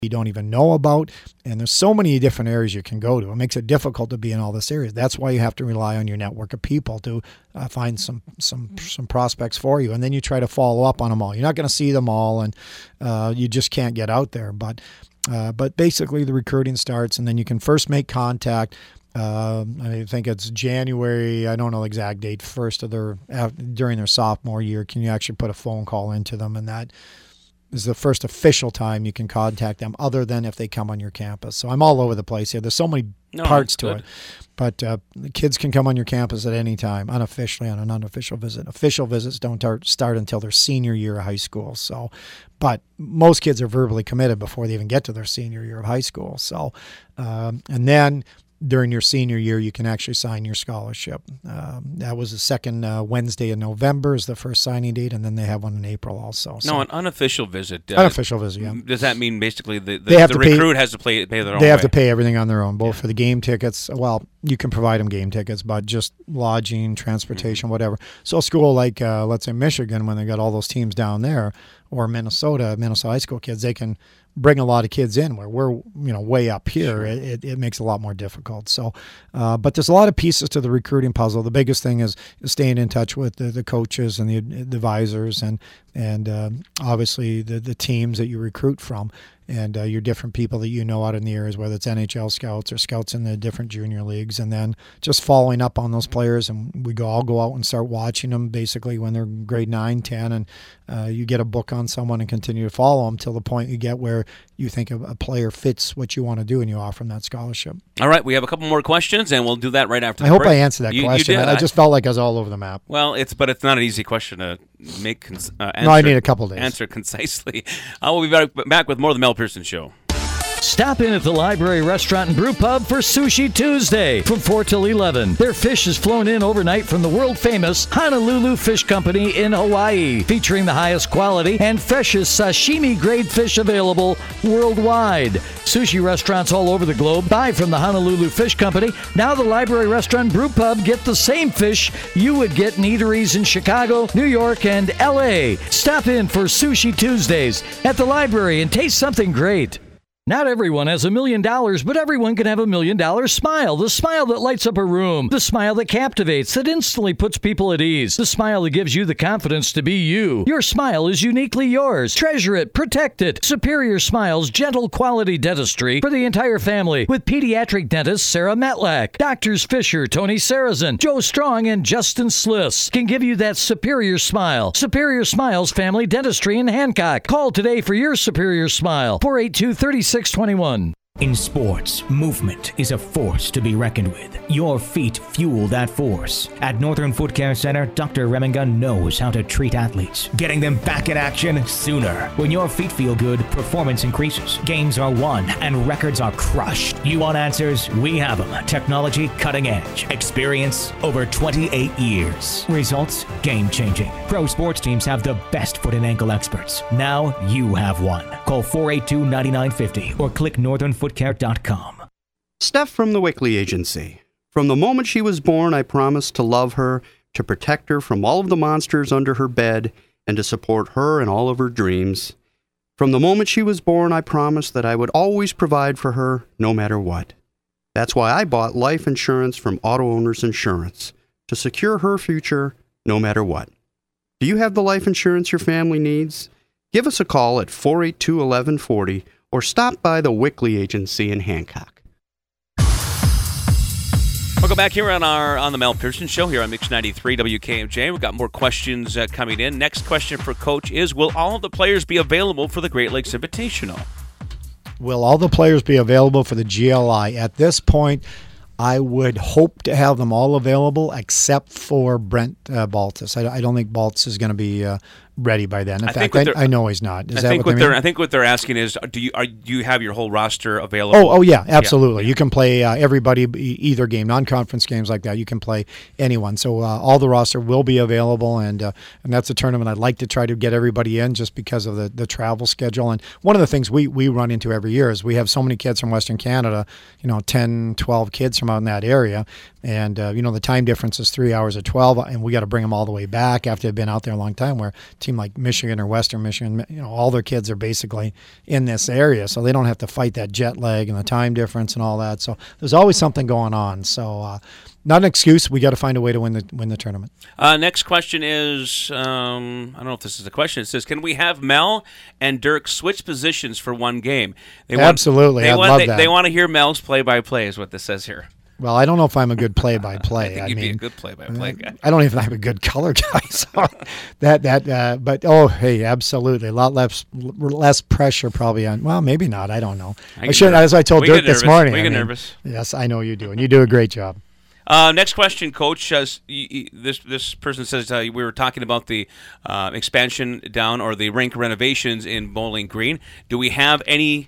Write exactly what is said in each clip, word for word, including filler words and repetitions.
you don't even know about, and there's so many different areas you can go to. It makes it difficult to be in all this areas. That's why you have to rely on your network of people to uh, find some some some prospects for you, and then you try to follow up on them all. You're not going to see them all, and uh, you just can't get out there. But uh, but basically, the recruiting starts, and then you can first make contact. Uh, I think it's January. I don't know the exact date. First of their during their sophomore year, can you actually put a phone call into them, and that is the first official time you can contact them, other than if they come on your campus. So I'm all over the place here. There's so many no, parts to good. it. But uh, the kids can come on your campus at any time, unofficially on an unofficial visit. Official visits don't tar- start until their senior year of high school. So, but most kids are verbally committed before they even get to their senior year of high school. So, um, and then during your senior year, you can actually sign your scholarship. Um, that was the second uh, Wednesday in November is the first signing date, and then they have one in April also. So. No, an unofficial visit. Uh, unofficial visit, yeah. Does that mean basically the, the, they have the to recruit pay, has to pay, pay their own They have way. to pay everything on their own, both yeah. for the game tickets. Well, you can provide them game tickets, but just lodging, transportation, mm-hmm. whatever. So a school like, uh, let's say, Michigan, when they got all those teams down there, or Minnesota, Minnesota high school kids, they can bring a lot of kids in where we're, you know, way up here. Sure. It, it makes it a lot more difficult. So, uh, but there's a lot of pieces to the recruiting puzzle. The biggest thing is staying in touch with the, the coaches and the advisors and, and uh, obviously the, the teams that you recruit from and uh, your different people that you know out in the areas, whether it's N H L scouts or scouts in the different junior leagues, and then just following up on those players. And we go all go out and start watching them basically when they're grade nine, ten, and uh, you get a book on someone and continue to follow them till the point you get where you think a, a player fits what you want to do and you offer them that scholarship. All right, we have a couple more questions, and we'll do that right after the I hope break. I answered that you, question. You did. I, I just felt like I was all over the map. Well, it's but it's not an easy question to make cons- uh, answer. No, I need a couple days. Answer concisely. I will be back, back with more of the Mel Pearson Show. Stop in at the Library Restaurant and Brew Pub for Sushi Tuesday from four till eleven. Their fish is flown in overnight from the world-famous Honolulu Fish Company in Hawaii, featuring the highest quality and freshest sashimi-grade fish available worldwide. Sushi restaurants all over the globe buy from the Honolulu Fish Company. Now the Library Restaurant and Brew Pub get the same fish you would get in eateries in Chicago, New York, and L A. Stop in for Sushi Tuesdays at the library and taste something great. Not everyone has a million dollars, but everyone can have a million dollar smile. The smile that lights up a room. The smile that captivates, that instantly puts people at ease. The smile that gives you the confidence to be you. Your smile is uniquely yours. Treasure it, protect it. Superior Smiles, gentle quality dentistry for the entire family with pediatric dentist Sarah Metlack. Doctors Fisher, Tony Sarazin, Joe Strong, and Justin Sliss can give you that superior smile. Superior Smiles Family Dentistry in Hancock. Call today for your superior smile. four eight two, three six two one. In sports, movement is a force to be reckoned with. Your feet fuel that force. At Northern Foot Care Center, Doctor Reminga knows how to treat athletes, getting them back in action sooner. When your feet feel good, performance increases, games are won, and records are crushed. You want answers? We have them. Technology cutting edge. Experience over twenty-eight years. Results game-changing. Pro sports teams have the best foot and ankle experts. Now you have one. Call four eight two, nine nine five zero or click northern foot care dot com. Steph from the Wickley Agency. From the moment she was born, I promised to love her, to protect her from all of the monsters under her bed, and to support her in all of her dreams. From the moment she was born, I promised that I would always provide for her, no matter what. That's why I bought life insurance from Auto Owners Insurance, to secure her future, no matter what. Do you have the life insurance your family needs? Give us a call at four eight two, one one four zero or stop by the Wickley Agency in Hancock. Welcome back here on our on the Mel Pearson Show here on Mix ninety-three W K M J. We've got more questions uh, coming in. Next question for Coach is, will all of the players be available for the Great Lakes Invitational? Will all the players be available for the G L I? At this point, I would hope to have them all available except for Brent uh, Baltus. I, I don't think Baltus is going to be uh, ready by then. In I fact, I, I know he's not. Is I that think what, what they they're mean? I think what they're asking is, do you are do you have your whole roster available? Oh, oh yeah, absolutely. Yeah. You can play uh, everybody, either game, non-conference games like that. You can play anyone. So uh, all the roster will be available, and uh, and that's a tournament I'd like to try to get everybody in just because of the, the travel schedule. And one of the things we, we run into every year is we have so many kids from Western Canada, you know, ten, twelve kids from out in that area. And, uh, you know, the time difference is three hours or twelve, and we got to bring them all the way back after they've been out there a long time, where team like Michigan or Western Michigan, you know, all their kids are basically in this area, so they don't have to fight that jet lag and the time difference and all that. So there's always something going on. So uh, not an excuse. We got to find a way to win the win the tournament. Uh, next question is, um, I don't know if this is a question. It says, can we have Mel and Dirk switch positions for one game? They Absolutely. Want, they I'd want, love they, that. They want to hear Mel's play-by-play is what this says here. Well, I don't know if I'm a good play-by-play. I think I you'd mean, be a good play-by-play guy. I don't even have a good color guy. So that that, uh, but oh, hey, absolutely, a lot less less pressure probably on. Well, maybe not. I don't know. I I should, as I told we Dirk this morning. We I get mean, nervous. Yes, I know you do, and you do a great job. Uh, next question, Coach. Uh, this this person says uh, we were talking about the uh, expansion down or the rink renovations in Bowling Green. Do we have any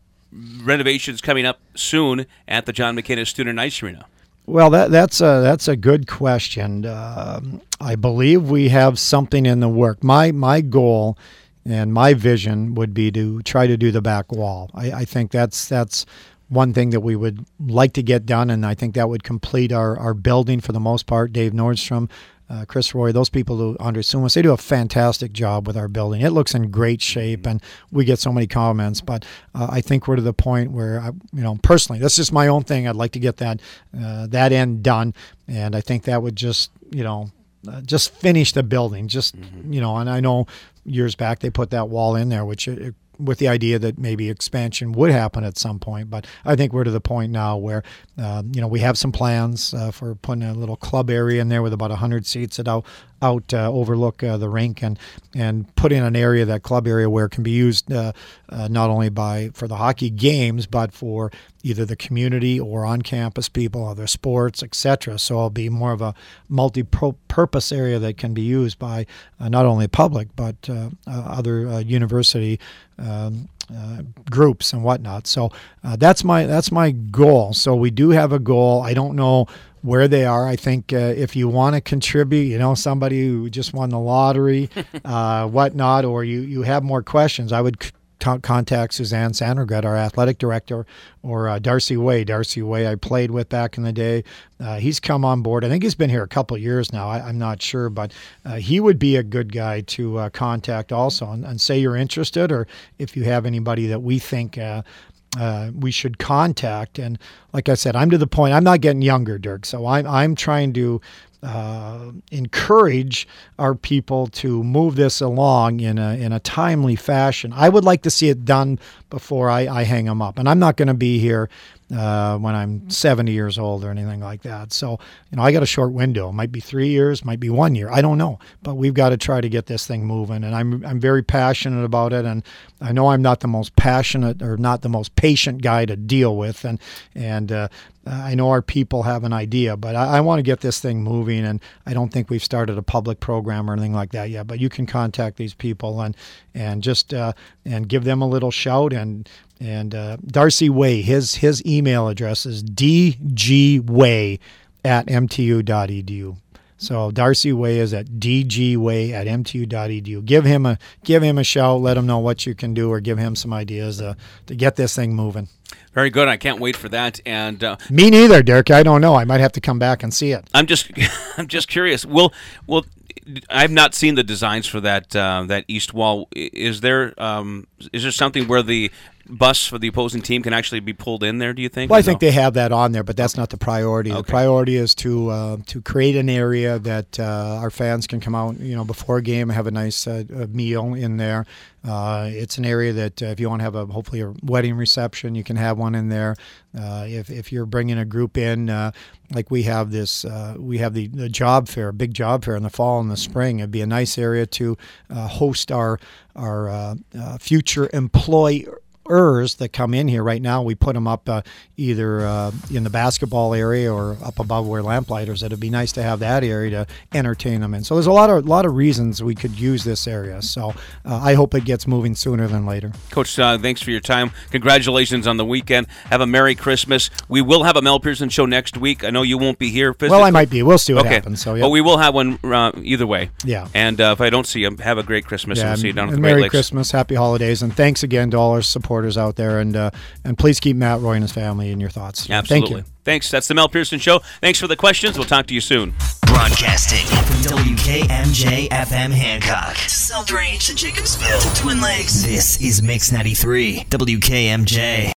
renovations coming up soon at the John McInnes Student Ice Arena? Well, that that's a that's a good question. Um, I believe we have something in the work. My my goal and my vision would be to try to do the back wall. I, I think that's that's. one thing that we would like to get done, and I think that would complete our, our building for the most part. Dave Nordstrom, uh, Chris Roy, those people who under Sumas, they do a fantastic job with our building. It looks in great shape, and we get so many comments. But uh, I think we're to the point where, I, you know, personally, that's just my own thing. I'd like to get that uh, that end done, and I think that would just, you know, uh, just finish the building. Just mm-hmm. you know, and I know years back they put that wall in there, which it, with the idea that maybe expansion would happen at some point. But I think we're to the point now where, uh, you know, we have some plans uh, for putting a little club area in there with about one hundred seats that out, out uh, overlook uh, the rink, and and put in an area, that club area, where it can be used uh, uh, not only by for the hockey games, but for either the community or on-campus people, other sports, et cetera. So it'll be more of a multi-purpose area that can be used by uh, not only public, but uh, uh, other uh, university um, uh, groups and whatnot. So uh, that's my that's my goal. So we do have a goal. I don't know where they are. I think uh, if you want to contribute, you know, somebody who just won the lottery, uh, whatnot, or you, you have more questions, I would c- contact Suzanne Sandregret, our athletic director, or uh, Darcy Way. Darcy Way I played with back in the day. Uh, he's come on board. I think he's been here a couple of years now. I, I'm not sure, but uh, he would be a good guy to uh, contact also, and, and say you're interested, or if you have anybody that we think uh, uh, we should contact. And like I said, I'm to the point. I'm not getting younger, Dirk, so I'm I'm trying to Uh, encourage our people to move this along in a in a timely fashion. I would like to see it done before I, I hang them up, and I'm not going to be here uh, when I'm seventy years old or anything like that. So, you know, I got a short window. It might be three years, might be one year. I don't know, but we've got to try to get this thing moving, and I'm I'm very passionate about it. And I know I'm not the most passionate or not the most patient guy to deal with, and and. Uh, I know our people have an idea, but I, I want to get this thing moving, and I don't think we've started a public program or anything like that yet. But you can contact these people and and just uh, and give them a little shout. And and uh, Darcy Way, his his email address is d g way at m t u dot e d u. So Darcy Way is at d g way at m t u dot e d u. Give him a give him a shout. Let him know what you can do, or give him some ideas uh, to get this thing moving. Very good. I can't wait for that. And uh, me neither, Dirk. I don't know. I might have to come back and see it. I'm just, I'm just curious. Will, will I've not seen the designs for that uh, that east wall. Is there, um, is there something where the bus for the opposing team can actually be pulled in there, do you think? Well, I think they have that on there, but that's not the priority. Okay. The priority is to uh, to create an area that uh, our fans can come out, you know, before a game, have a nice uh, a meal in there. Uh, it's an area that uh, if you want to have a hopefully a wedding reception, you can have one in there. Uh, if if you're bringing a group in, uh, like we have this, uh, we have the, the job fair, big job fair in the fall and the spring. It'd be a nice area to uh, host our our uh, uh, future employees that come in here. Right now we put them up uh, either uh, in the basketball area or up above where Lamplighters. It'd be nice to have that area to entertain them in. So there's a lot of lot of reasons we could use this area. So uh, I hope it gets moving sooner than later. Coach, uh, thanks for your time. Congratulations on the weekend. Have a Merry Christmas. We will have a Mel Pearson show next week. I know you won't be here physically. Well, I might be. We'll see what okay. happens. So yeah. But we will have one uh, either way. Yeah. And uh, if I don't see you, have a great Christmas. Yeah, and we'll see you down at the Merry Great Lakes. Christmas, Happy Holidays, and thanks again to all our supporters out there. And uh, and please keep Matt Roy and his family in your thoughts. Absolutely. Thank you. Thanks. That's the Mel Pearson Show. Thanks for the questions. We'll talk to you soon. Broadcasting from W K M J F M Hancock to South Range to Jacobsville to Twin Lakes. This is Mix ninety-three, W K M J.